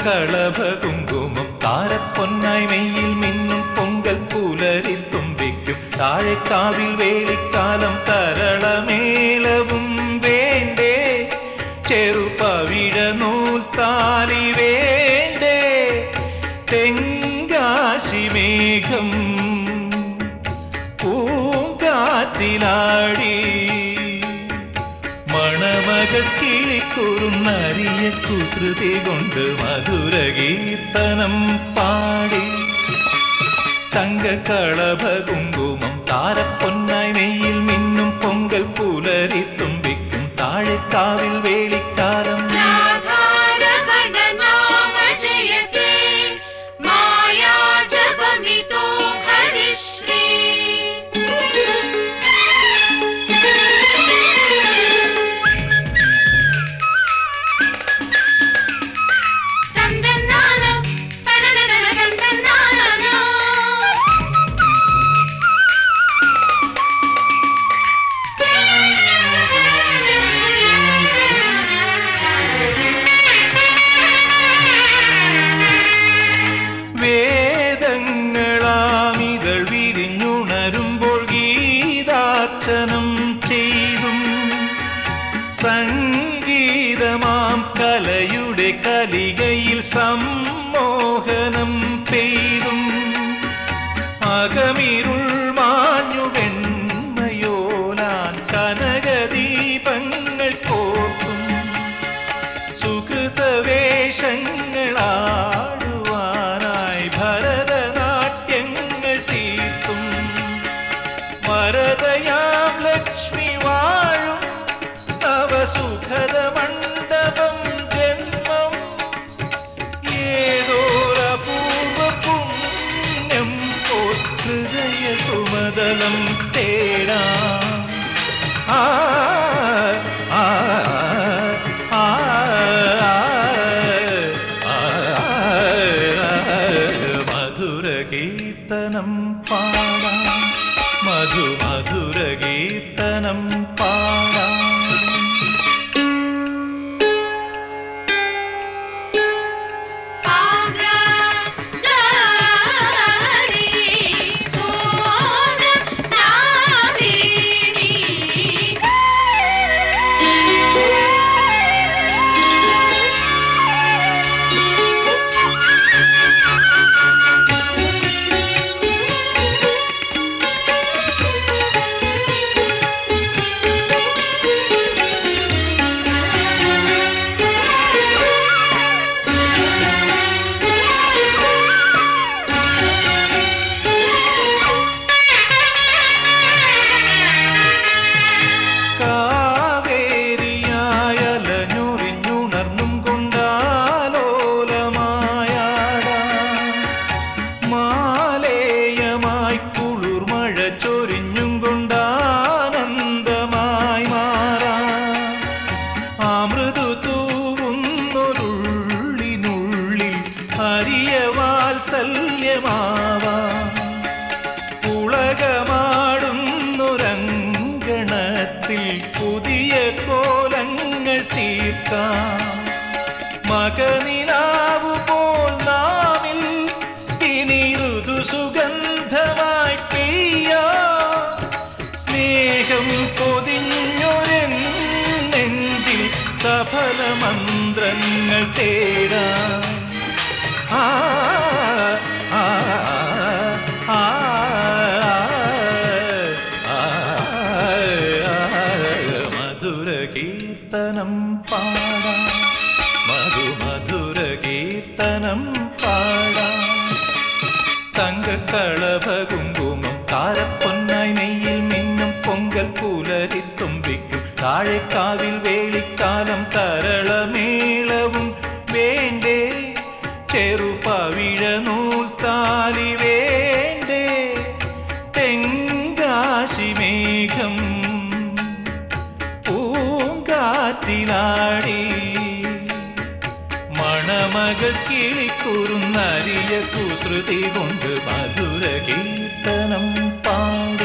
തങ്കക്കളഭ കുങ്കുമം താരപ്പൊന്നായി മെയ്യിൽ മിന്നും പൊങ്കൽ പുലരി തുമ്പിക്കും താഴെക്കാവിൽ വേളിക്കാലം തരളമേളവും വേണ്ടേ ചെറുപവിഴ നൂൽത്താലി വേണ്ടേ തെങ്കാശി മേഘം പൂങ്കാറ്റിലാടി മണമകൾ കിളിക്കുറുന്നറിയ കുസൃതി കൊണ്ട് മധുരകീർത്തനം പാടി തങ്കക്കളഭ കുങ്കുമം താരപ്പൊന്നായി മെയ്യിൽ മിന്നും പൊങ്കൽ പുലരി തുമ്പിക്കും താഴെക്കാവിൽ വേളിക്കാലം ചെയ്തും സംഗീതമാം കലയുടെ കലികയിൽ സമ്മോഹനം പെയ്തും അകമിരുൾ മാഞ്ഞു വെണ്മയോലാൻ കനകദീപങ്ങൾ കോർത്തും സുകൃതവേഷങ്ങളാടുവാനായി ഭരതനാട്യങ്ങൾ തീർത്തും വരദയാം ലക്ഷ്മി വാഴും തവ സുഖദ മണ്ഡപം ജന്മം ഏതോരപൂർവ പുണ്യം പോൽ ഹൃദയ സുമതലം തേടാം ആ ആ ആ മധുര കീർത്തനം പാടാം മധുര കീർത്തനം പാടാം ഉളകമാടുന്നൊരങ്കണത്തിൽ പുതിയ കോലങ്ങൾ തീർക്കാം മകനിലാവു പോൽ നാമിൽ ഇനി ഋതുസുഗന്ധമായി പെയ്യാം സ്നേഹം പൊതിഞ്ഞൊരു നെഞ്ചിൽ സഫല മന്ത്രങ്ങൾ തേടാം ആ ആ ആ മധുര കീർത്തനം പാടാം മധുര കീർത്തനം പാടാം തങ്കക്കളഭ കുങ്കുമം താരപ്പൊന്നായി മെയ്യിൽ മിന്നും പൊങ്കൽ പുലരി തുമ്പിക്കും താഴെക്കാവിൽ വേളിക്കാലം തരളമേളവും വേണ്ടേ ചെറുപവിഴ നൂൽത്താലി വേണ്ടേ തെങ്കാശി മേഘം പൂങ്കാറ്റിലാടി മണമകൾ കിളിക്കുറുന്നറിയ കുസൃതി കൊണ്ട് മധുര കീർത്തനം പാടി